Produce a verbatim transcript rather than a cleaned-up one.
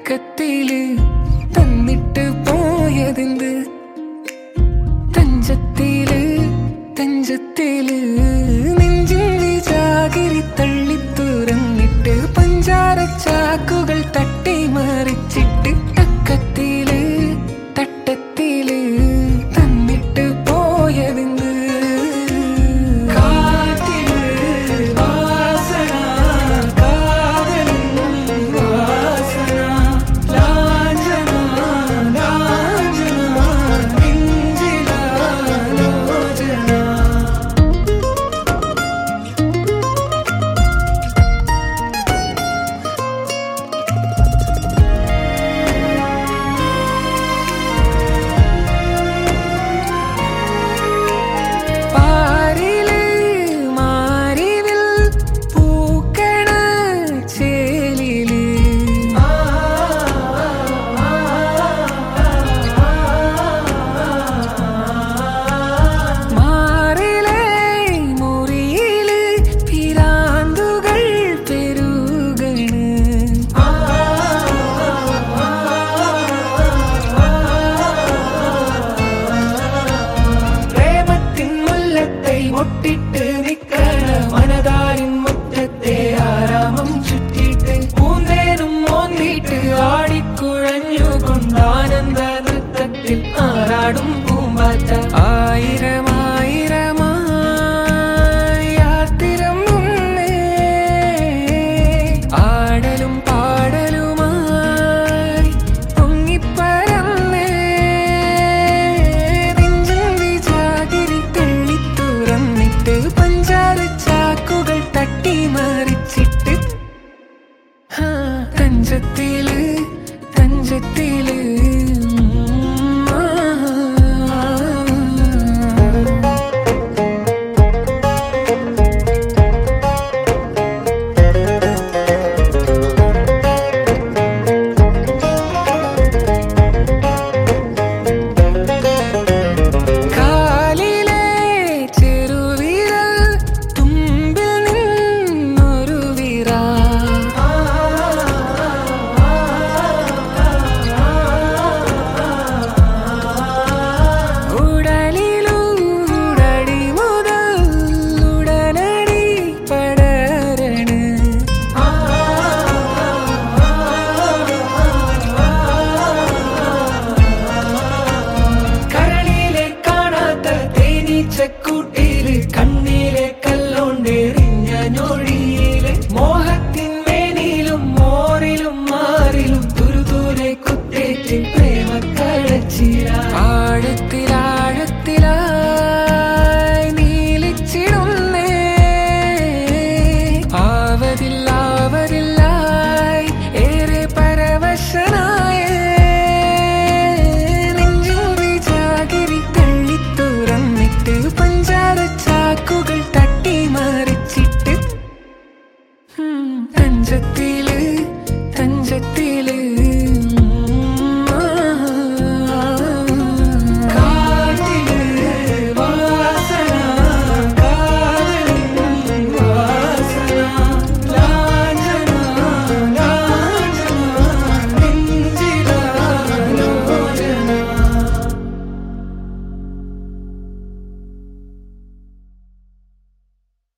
തക്കത്തില് തന്നിട്ട് പോയതെന്ത് തഞ്ചത്തില് തഞ്ചത്തില് നെഞ്ചിൻ വിജാഗിരി തള്ളി തുറന്നിട്ട് പഞ്ചാര ചാക്കുകൾ തട്ടി മറിച്ചിട്ട് തക്കത്തില് തട്ടത്തില് തന്നിട്ട് പോയതെന്ത് ഒട്ടിട്ട് നിക്കണ മനതാരിൻ മുറ്റത്തെ ആരാമം ചുറ്റിട്ട് പൂന്തേനും മോന്തിട്ട് ആടിക്കുഴഞ്ഞുകൊണ്ട് ആനന്ദ നൃത്തത്തിൽ ആറാടും പൂമ്പാറ്റ ആയിരം ആയിരമായി യാത്തിരമ്പുന്നേ ആടലും പാടലുമായി പൊങ്ങിപ്പരന്നേ പഞ്ചാര ചാക്കുകൾ തട്ടി മറിച്ചിട്ട് തഞ്ചത്തില് തഞ്ചത്തില്